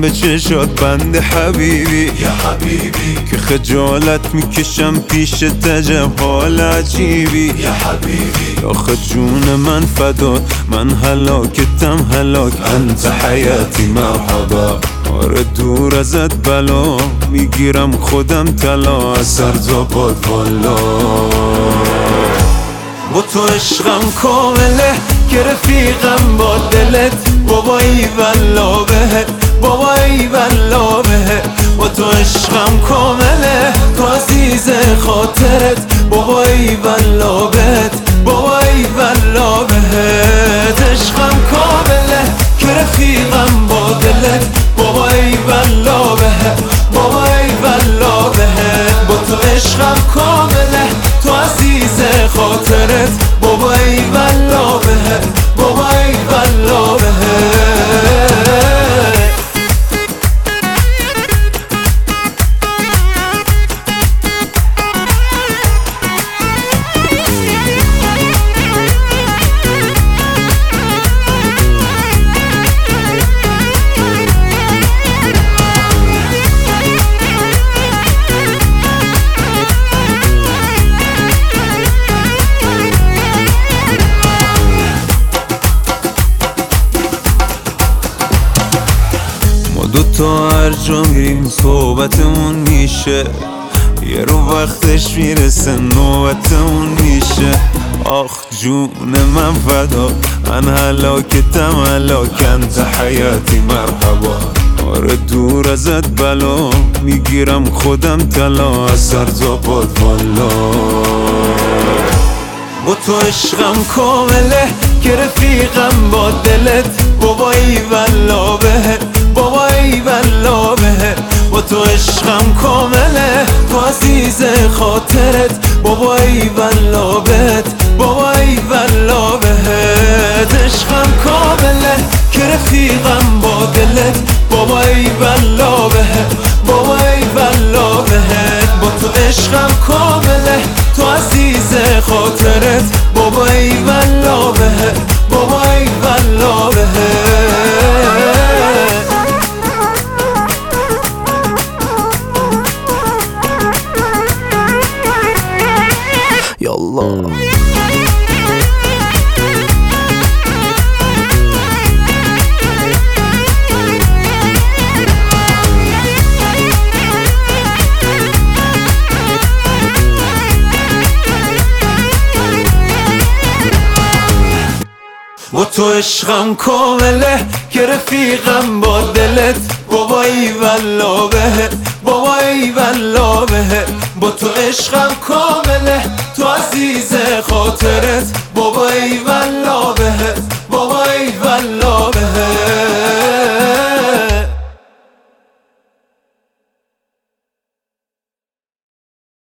به چشات بند حبیبی یا حبیبی، که خجالت میکشم پیش تجب حال عجیبی یا حبیبی، آخه جون من فدا، من هلاکتم هلاک، انت حیاتی مرحبا. آره دور ازت بلا، میگیرم خودم طلا، اثر زباد والا. با تو عشقم کامله که رفیقم با دلت، بابا ای والله بهت، بابا ای والله بهت. با تو عشقم کامله تو عزیز خاطرت، بابا ای والله بهت، بابا ای والله بهت. عشقم کامله که رفیقم با دلت، بابا ای والله بهت، بابا ای والله بهت. با تو عشقم کامله تو عزیز خاطرت، بابا ای والله بهت، بابا ای والله بهت. دوتا هر جا میریم صحبتمون میشه، یه رو وقتش میرسه نوبتمون میشه. آخ جون من فدا، من هلاکتم هلاک، انت حیاتی مرحبا. آره دور ازت بلا، میگیرم خودم طلا، اثر زباد والا. با تو عشقم کامله که رفیقم با دلت، بابا ای والله بهت، بابا ای والله بهت. با تو عشقم کامله تو عزیز خاطرت، بابا ای والله بهت، بابا ای والله بهت. عشقم کامله که رفیقم با دلت، بابا ای والله بهت، بابا ای والله بهت. با تو عشقم کامله تو عزیز خاطرت، بابا ای والله بهت، بابا ای والله بهت. یالله با تو عشقم کامله که رفیقم با دلت، بابا ای والله بهت، بابا ای والله بهت. با تو عشقم کامله تو عزیز خاطرت، بابا ای والله بهت،